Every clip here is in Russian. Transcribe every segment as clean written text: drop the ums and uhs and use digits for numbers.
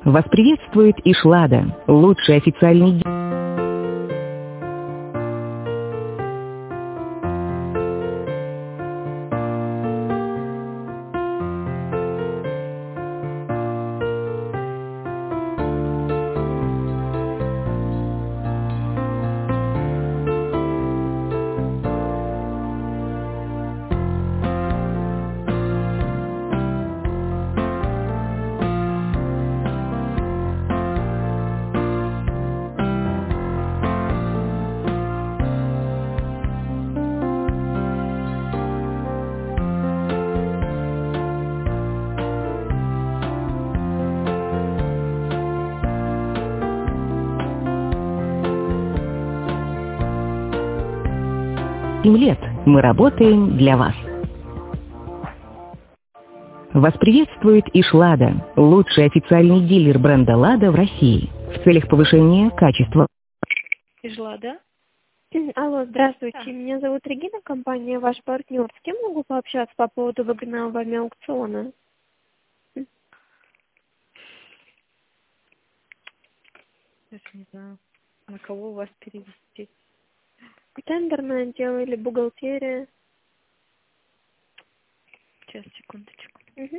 Вас приветствует Ишлада, лучший официальный... лет мы работаем для вас. Вас приветствует Ишлада, лучший официальный дилер бренда «Лада» в России. В целях повышения качества... Ишлада? Алло, здравствуйте. Меня зовут Регина, компания «Ваш партнер». С кем могу пообщаться по поводу выгодного вами аукциона? Даже не знаю, на кого вас перевести. Тендерное отдел или бухгалтерия? Сейчас, секундочку. Угу.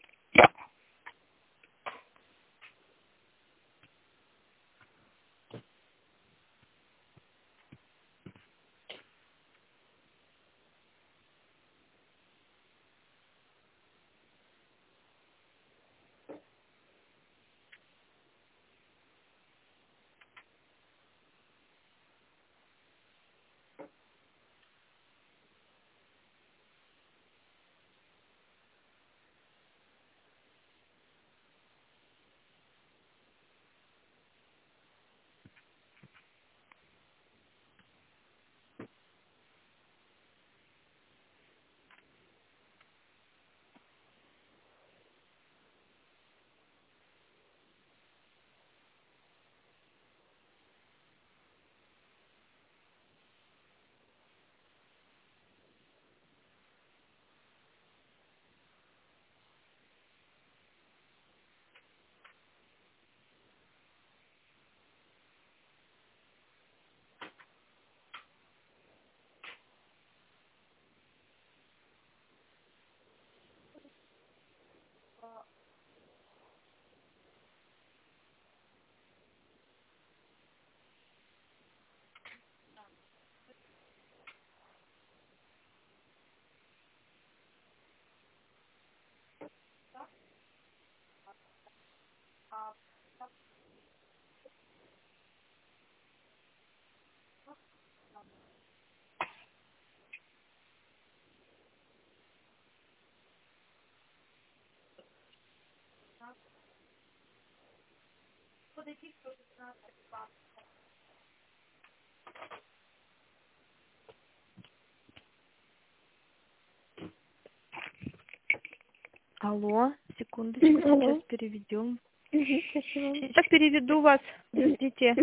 Алло, секундочку, Алло. сейчас переведем. Спасибо. Сейчас переведу вас. Подождите.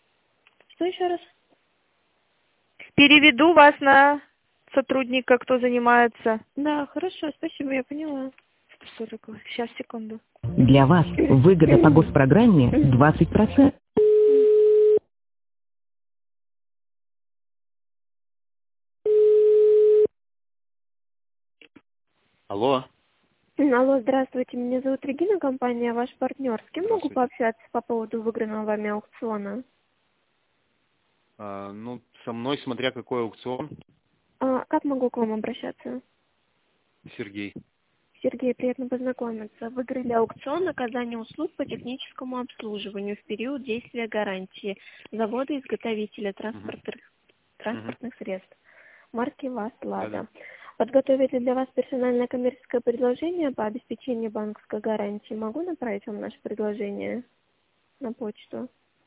Что еще раз? Переведу вас на сотрудника, кто занимается. Да, хорошо, спасибо, я поняла. 140. Сейчас, секунду. Для вас выгода по госпрограмме 20%. Алло. Алло, здравствуйте. Меня зовут Регина, компания «Ваш партнер». С кем могу Здравствуйте. пообщаться по поводу выигранного вами аукциона? Ну, со мной, смотря какой аукцион, Как могу к вам обращаться? Сергей. Сергей, приятно познакомиться. Выиграли аукцион оказания услуг по техническому обслуживанию в период действия гарантии завода-изготовителя транспортных средств. Марки ВАЗ «Лада». Подготовили для вас персональное коммерческое предложение по обеспечению банковской гарантии. Могу направить вам наше предложение на почту?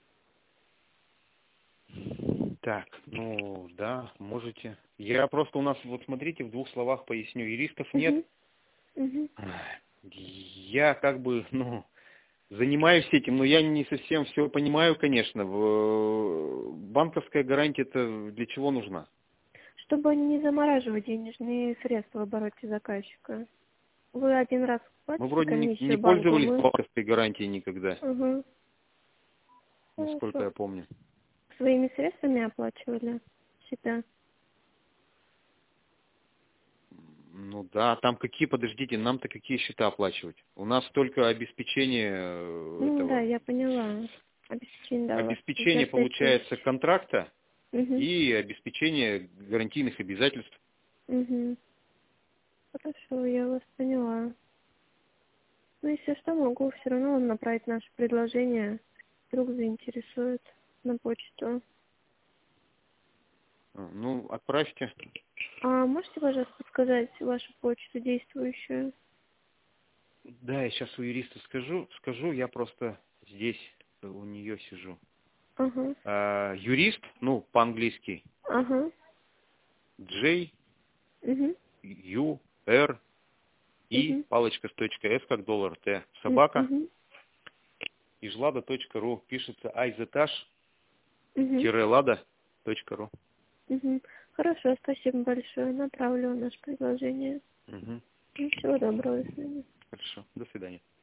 Так, ну, да, можете. Я просто у нас, вот смотрите, в 2 словах поясню. И рисков нет. Мгм. Я как бы, занимаюсь этим, но я не совсем все понимаю, конечно. Банковская гарантия это для чего нужна? Чтобы не замораживать денежные средства в обороте заказчика. Вы один раз Мы платите вроде не комиссию банку? пользовались банковской гарантией никогда, Угу. насколько я помню. Своими средствами оплачивали себя? Ну да, там какие, подождите, нам-то какие счета оплачивать? У нас только обеспечение Ну этого. да, я поняла. Обеспечение, да, у вас Обеспечение 55 получается тысяч. контракта Угу. и обеспечение гарантийных обязательств. Угу. Хорошо, я вас поняла. Ну, если что, могу все равно вам направить наше предложение. Вдруг заинтересует на почту. Ну, отправьте. А можете, пожалуйста, сказать вашу почту действующую? Да, я сейчас у юриста скажу, я просто здесь у нее сижу. Ага. Юрист, ну, по-английски, Ага. J, Угу. U, R, I, Угу. палочка с точкой F, как доллар, Т, собака, Угу. ijlada.ru, пишется Угу. izetash-lada.ru. Угу. Хорошо, спасибо большое. Направлю наше предложение. Угу. Всего доброго, до свидания. Хорошо, до свидания.